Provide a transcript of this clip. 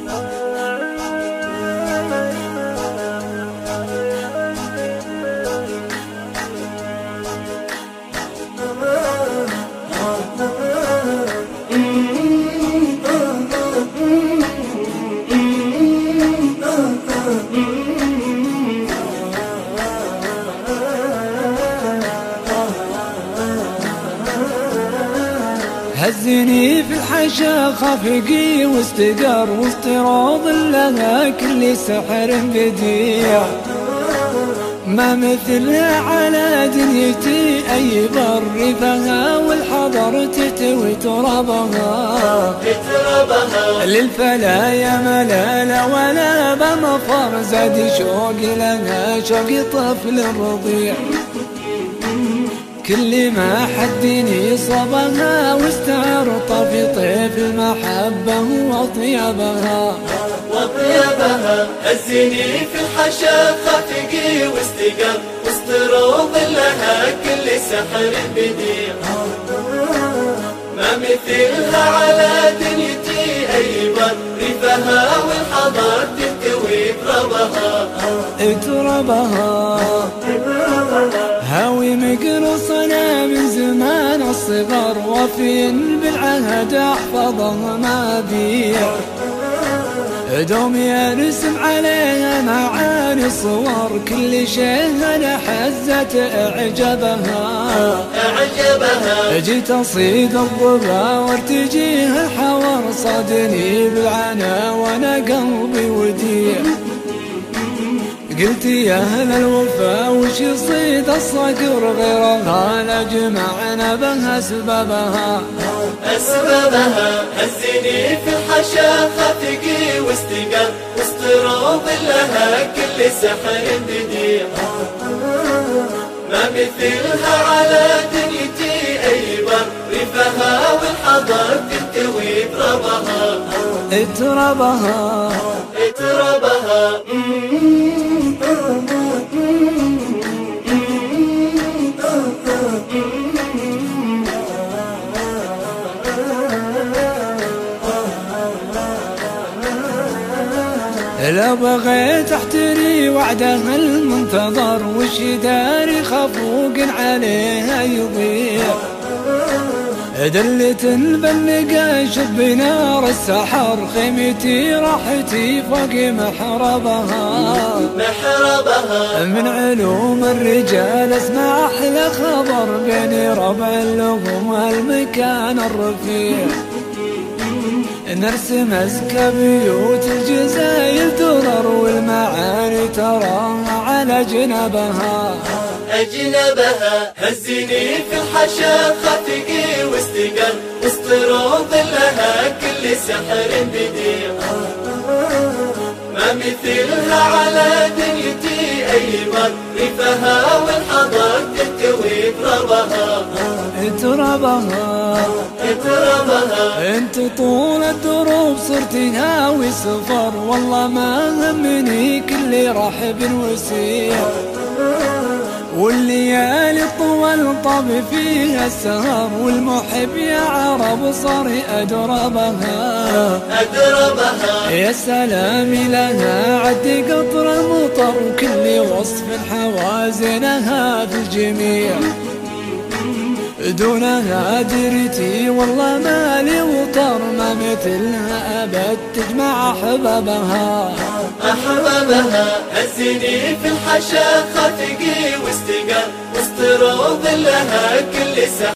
هزني في الحشا خافقي واستقر وسط روض لها كل سحر بديع، ما مثلها على دنيتي أي بر فيها والحضر تتوي ترابها. للفلا يا ملالة ولا بمفر زاد شوقي لها شوقي طفل رضيع، كل ما حدني صبها واستعرط في طيف المحبة وطيبها. هزني في الحشا خافقي واستقر وسط روض لها كل سحر بديع، ما مثلها على دنيتي أي بر ريفها والحضر تنتوي ترابها. هاوي مقرصنا من زمان الصغر وفي بالعهد احفظها ما بيع، دوم يرسم عليها معاني صور كل شيء انا حزت اعجبها. جيت اصيد الضبا وارتجيها الحور صادني بالعنا وانا قلبي وديع، قلت يا أهل الوفا وش يصيد الصقر غيرها لجمعنا بها أسبابها. هزني في الحشا خافقي واستقر وسط روض لها كل سحر بديع، ما مثلها على دنيتي أي بر ريفها والحضر تنتوي ترابها. لو بغيت احتري وعدها المنتظر وش داري خفوق عليها يضيع، دلت بنقاش بنار السحر خيمتي راحتي فوق محربها. من علوم الرجال اسمع احلى خبر بين ربع اللغم والمكان الرفيع، نرسم أزكى بيوت الجزاير ترر والمعاني تراها على جنبها. هزني في الحشا خافقي واستقر وسط روض لها كل سحر بديع، ما مثلها على دنيتي أي بر ريفها والحضر تنتوي ترابها. انت طول الدروب صرت هاوي سفر والله ما همني كل رحب وسيع، والليالي طول طب فيها السهر والمحب يا عرب صار أدربها. يا سلام لها عد قطر المطر وكل وصف حوازنها في الجميع، دونها درتي والله مالي وطر ما مثلها أبد تجمع أحبابها. هزني في الحشا خافقي واستقر وسط روض لها كل سحر